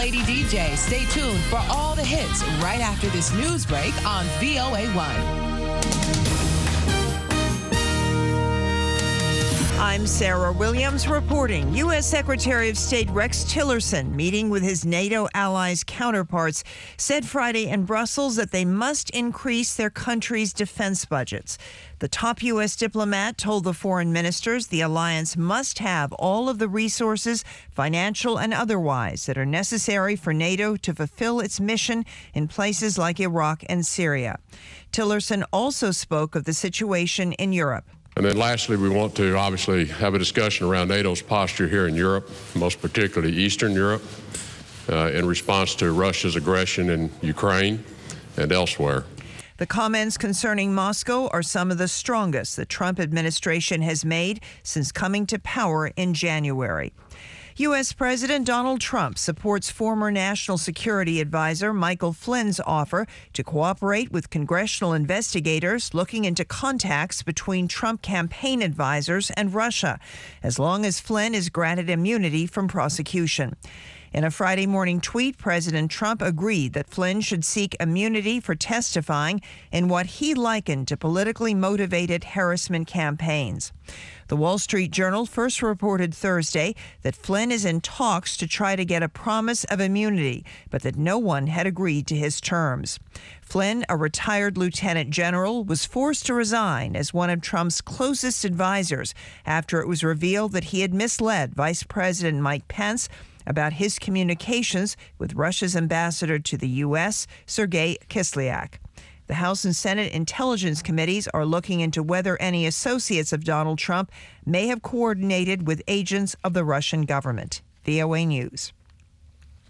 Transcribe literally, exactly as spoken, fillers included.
Lady D J. Stay tuned for all the hits right after this news break on V O A one. I'm Sarah Williams reporting. U S. Secretary of State Rex Tillerson, meeting with his NATO allies' counterparts, said Friday in Brussels that they must increase their country's defense budgets. The top U S diplomat told the foreign ministers the alliance must have all of the resources, financial and otherwise, that are necessary for NATO to fulfill its mission in places like Iraq and Syria. Tillerson also spoke of the situation in Europe. And then lastly, we want to obviously have a discussion around NATO's posture here in Europe, most particularly Eastern Europe, uh, in response to Russia's aggression in Ukraine and elsewhere. The comments concerning Moscow are some of the strongest the Trump administration has made since coming to power in January. U S. President Donald Trump supports former National Security Advisor Michael Flynn's offer to cooperate with congressional investigators looking into contacts between Trump campaign advisors and Russia, as long as Flynn is granted immunity from prosecution. In a Friday morning tweet, President Trump agreed that Flynn should seek immunity for testifying in what he likened to politically motivated harassment campaigns. The Wall Street Journal first reported Thursday that Flynn is in talks to try to get a promise of immunity, but that no one had agreed to his terms. Flynn, a retired lieutenant general, was forced to resign as one of Trump's closest advisors after it was revealed that he had misled Vice President Mike Pence about his communications with Russia's ambassador to the U S, Sergei Kislyak. The House and Senate Intelligence Committees are looking into whether any associates of Donald Trump may have coordinated with agents of the Russian government. V O A News.